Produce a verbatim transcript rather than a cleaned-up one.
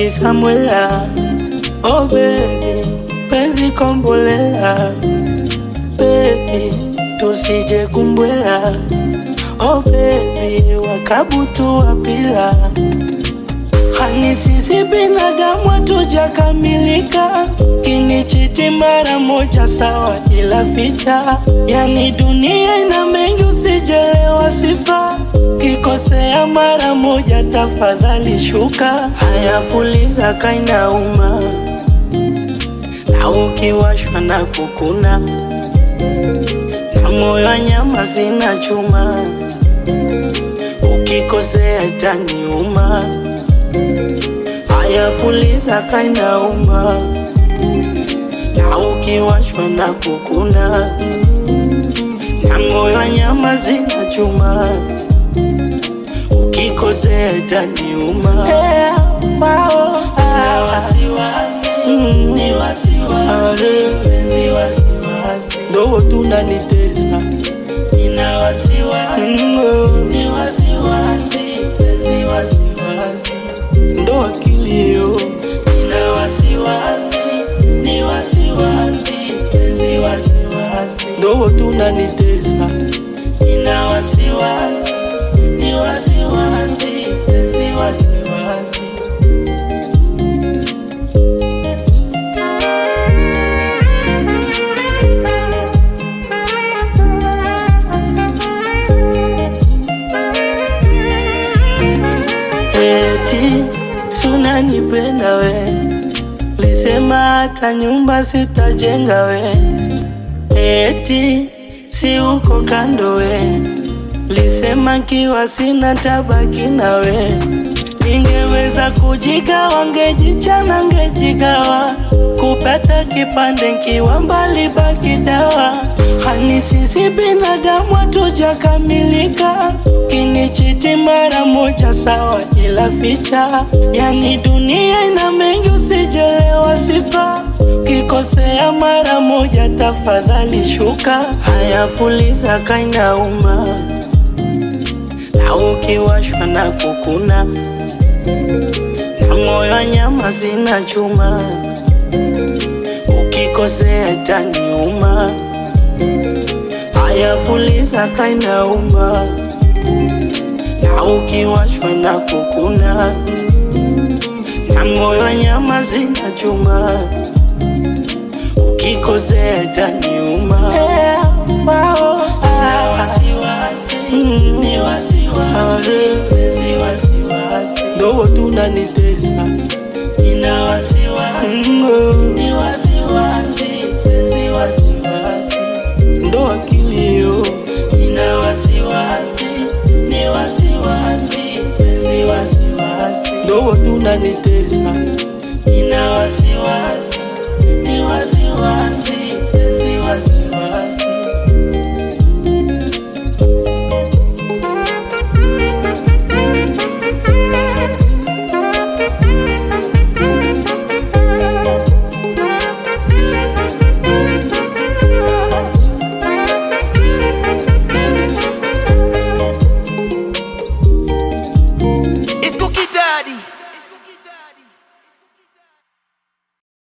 Samuela, oh baby, penzi kombolela, baby, tusije kumbwela, oh baby, wakabutu wapila. Hani sisi binadamu hatujakamilika, kinichiti mara moja sawa ila ficha. Yani dunia ina mengi usijelewa sifa, kikosea mara moja tafadhali shuka. Haya puliza kaina uma, na ukiwashwa na kukuna, na moyo nyama sina chuma, ukikosea itaniuma. Haya puliza kaina uma, na ukiwashwa na kukuna, na moyo nyama sina chuma, ukikosea itaniuma. Hey, wow, Nina wasiwasi, mm, ni wasiwasi, penzi wasiwasi. ndo tunanitesa. Nina wasiwasi, Mm, ni wasiwasi, penzi wasiwasi. ndo akilio. Nina wasiwasi, ni wasiwasi, penzi wasiwasi. Ndo tunanitesa. Nina wasiwasi, ni wasiwasi, penzi wasiwasi. Eti suna nipenda we, lisema hata nyumba sitajenga we. Eti si uko kando we, lisema kiwa sina tabaki na we. Ningeweza kujigawa, ngejichana ngejigawa, kupata kipande kiwa mbali baki dawa. Hani sisi binadamu hatujakamilika, kinichiti mara moja sawa ila ficha. Yani dunia ina mengi usijelewa sifa, kikosea mara moja tafadhali shuka. Haya puliza kaina uma, na ukiwashwa na kukuna, na moyo nyama sina chuma, ukikosea itaniuma. Haya puliza kaina uma, na ukiwashwa na kukuna, na moyo nyama sina chuma, ukikosea itaniuma. Hey, wow, Nina wasiwasi, mm, ni wasiwasi, penzi wasiwasi. ndo tunanitesa. Nina wasiwasi, Mm, ni wasiwasi, penzi wasiwasi. ndo akilio. Nina wasiwasi, ni wasiwasi, penzi wasiwasi. Ndo tunanitesa. Nina wasiwasi, ni wasiwasi, penzi wasiwasi.